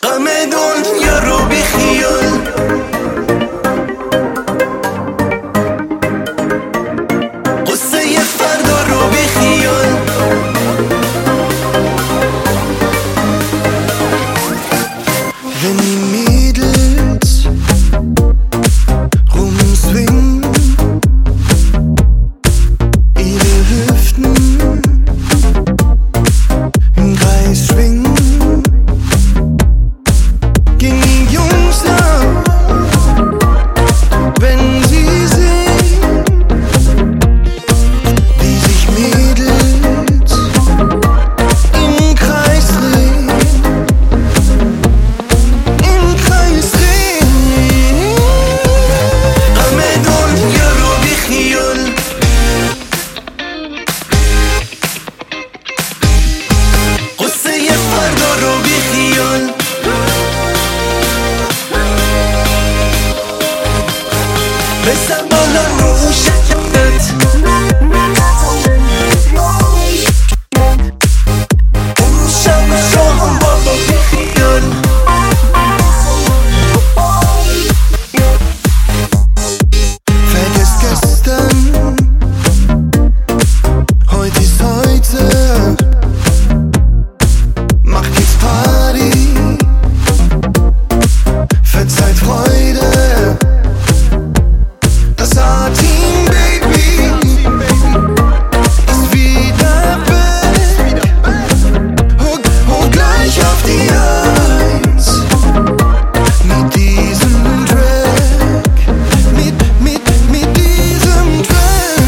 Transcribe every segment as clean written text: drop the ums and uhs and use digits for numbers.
غم دنیا رو بیخیال، قصه فردا رو بیخیال. Wenn die Mädels rumswingen, ihre Hüften im Kreis schwingen, gehen die Jungs nach, wenn sie sehen, wie sich Mädels im Kreis drehen, im Kreis drehen. غم دنیا رو بیخیال، قصه فردا رو بیخیال. بزن بالا روشت، اون شب شام بابا بیخیال. Vergiss gestern, heute ist heute. Mach jetzt Party, verzeiht Freude. Das A-Team, Baby, ist wieder back. Hoch gleich auf die Eins mit diesem Track, mit diesem Track.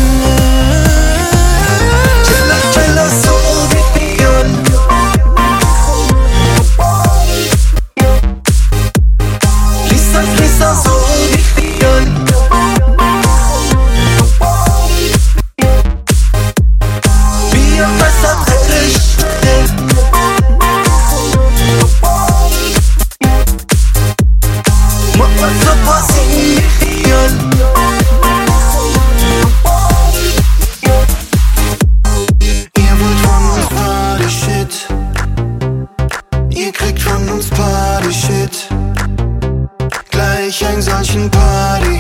Chilla, chilla, so بیخیال. Lisa, Lisa, so بیخیال. بیا وسط رشته، ما واسه بازی بیخیال. Ihr wollt von uns Party-Shit, ihr kriegt von uns Party-Shit, gleich einen solchen Party